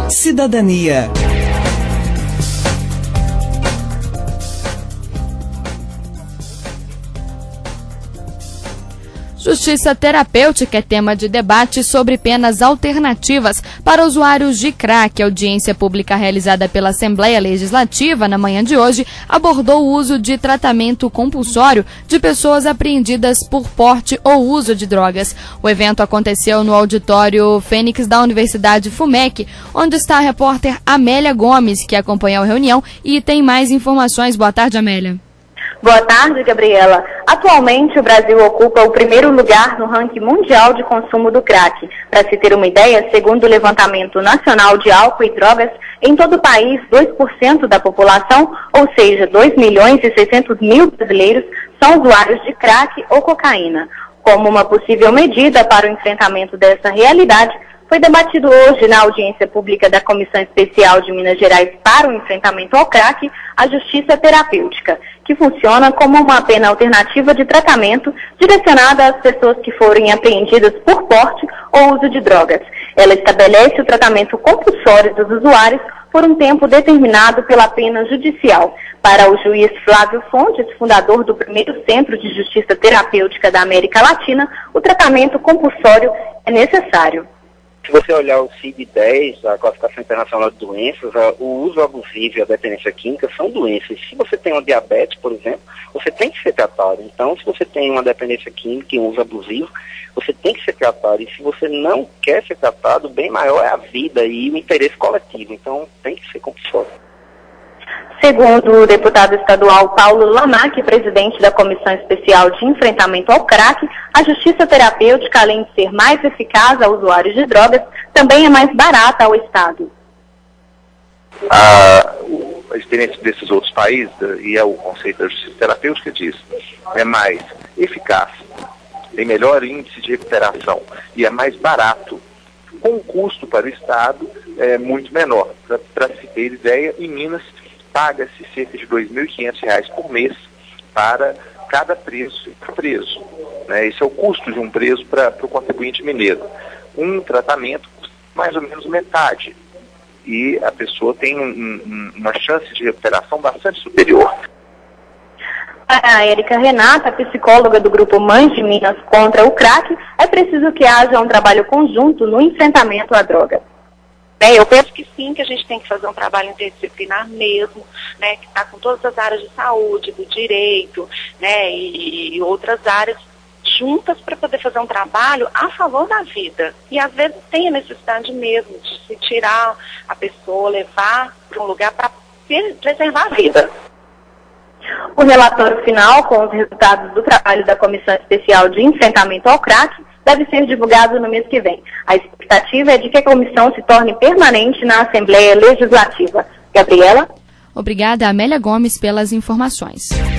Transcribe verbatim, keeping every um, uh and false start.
Cidadania. Justiça terapêutica é tema de debate sobre penas alternativas para usuários de crack. A audiência pública realizada pela Assembleia Legislativa na manhã de hoje abordou o uso de tratamento compulsório de pessoas apreendidas por porte ou uso de drogas. O evento aconteceu no auditório Fênix da Universidade FUMEC, onde está a repórter Amélia Gomes, que acompanhou a reunião e tem mais informações. Boa tarde, Amélia. Boa tarde, Gabriela. Atualmente, o Brasil ocupa o primeiro lugar no ranking mundial de consumo do crack. Para se ter uma ideia, segundo o Levantamento Nacional de Álcool e Drogas, em todo o país, dois por cento da população, ou seja, dois milhões e seiscentos mil brasileiros, são usuários de crack ou cocaína. Como uma possível medida para o enfrentamento dessa realidade, foi debatido hoje na audiência pública da Comissão Especial de Minas Gerais para o Enfrentamento ao Crack, a Justiça Terapêutica, que funciona como uma pena alternativa de tratamento direcionada às pessoas que forem apreendidas por porte ou uso de drogas. Ela estabelece o tratamento compulsório dos usuários por um tempo determinado pela pena judicial. Para o juiz Flávio Fontes, fundador do primeiro Centro de Justiça Terapêutica da América Latina, o tratamento compulsório é necessário. Se você olhar o C I D dez, a Classificação Internacional de Doenças, o uso abusivo e a dependência química são doenças. Se você tem uma diabetes, por exemplo, você tem que ser tratado. Então, se você tem uma dependência química e um uso abusivo, você tem que ser tratado. E se você não quer ser tratado, o bem maior é a vida e o interesse coletivo. Então, tem que ser compulsório. Segundo o deputado estadual Paulo Lamac, presidente da Comissão Especial de Enfrentamento ao Crack, a justiça terapêutica, além de ser mais eficaz a usuários de drogas, também é mais barata ao Estado. A, a experiência desses outros países, e é o conceito da justiça terapêutica diz, é mais eficaz, tem melhor índice de recuperação e é mais barato, com um custo para o Estado é, muito menor. Para se ter ideia, em Minas paga-se cerca de dois mil e quinhentos reais por mês para cada preso preso. Né? Esse é o custo de um preso para o contribuinte mineiro. Um tratamento custa mais ou menos metade. E a pessoa tem um, um, uma chance de recuperação bastante superior. Para a Érica Renata, psicóloga do grupo Mães de Minas contra o Crack, é preciso que haja um trabalho conjunto no enfrentamento à droga. É, eu penso que sim, que a gente tem que fazer um trabalho interdisciplinar mesmo, né, que está com todas as áreas de saúde, do direito, né, e, e outras áreas juntas para poder fazer um trabalho a favor da vida. E às vezes tem a necessidade mesmo de se tirar a pessoa, levar para um lugar para preservar a vida. O relatório final, com os resultados do trabalho da Comissão Especial de Enfrentamento ao Crack, deve ser divulgado no mês que vem. A expectativa é de que a comissão se torne permanente na Assembleia Legislativa. Gabriela? Obrigada, Amélia Gomes, pelas informações.